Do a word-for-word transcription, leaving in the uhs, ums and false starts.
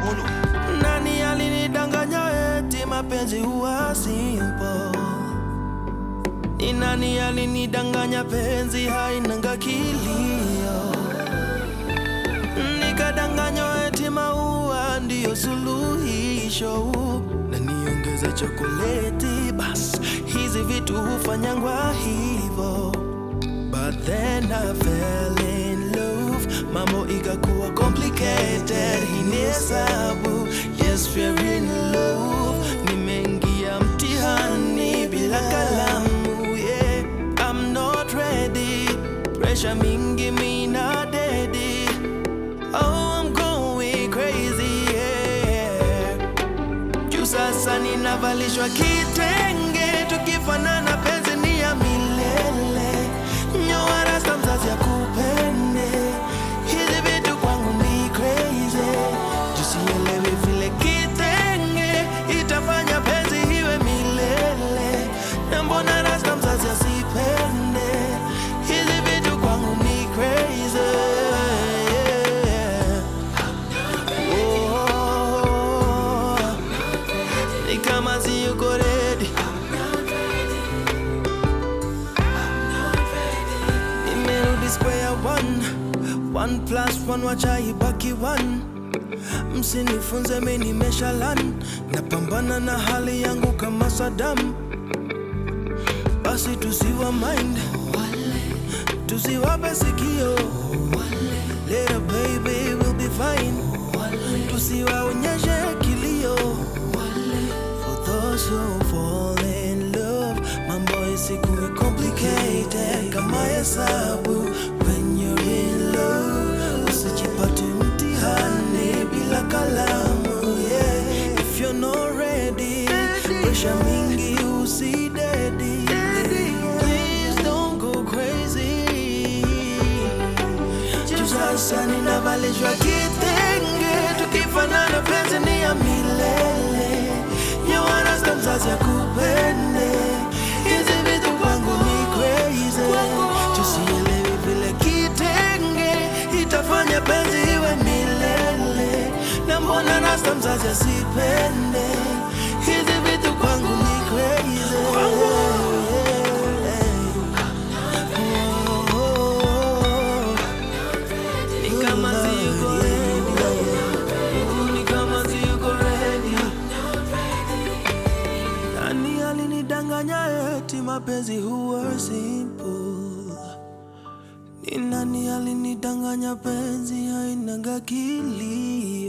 Olo. Nani alinidanganya eti mapenzi huwa simple? Ni nani alinidanganya penzi hainanga kilio? Nikadanganywa eti maua ndiyo suluhisho, na niongeze chokoleti bas, hizi vitu hufanyangwa hivo. But then I fell in love, mambo ikakuwa complicated, hinesabu. Yes, we're in love, nimeingia mtihani bila kalamu. Yeah, I'm not ready, pressure mingi mina dedi. Oh, I'm going crazy, yeah. Juu sasa ninavalishwa kitenge, tukifanana penzi ni ya milele. Nyoa rasta mzazi ya kupende, hizi vitu kwangu ni crazy. Juu sielewi vile kitenge itafanya penzi iwe milele, na mbona rasta mzazi asipende, hizi vitu kwangu ni crazy. Square one, one plus one wacha ibaki one. Msinifunze mimi nimeshalan, napambana na hali yangu kama Saddam. Basi tusiwa mind, tusiwape sikio, little baby will be fine. Tusiwaonyeshe kilio, for those who fall in love, mambo isikuwe complicated kama hesabu. When you're in love, usijipate mtihani bila kalamu, yeah. If you're not ready, pressure mingi usidedi. Please don't go crazy. Juu sasa ninavalishwa kitenge, tukifanana penzi ni ya milele. Nyoa rasta mzazi ya kupende, hizi vitu kwangu ni crazy. Juu sielewi vile kitenge itafanya penzi iwe milele, na mbona rasta mzazi asipende, hizi vitu kwangu ni crazy. Ni kama siyuko ready, ni kama siyuko ready. Nani alinidanganya eti mapenzi huwa simple? Ni nani alinidanganya penzi hainanga kilio?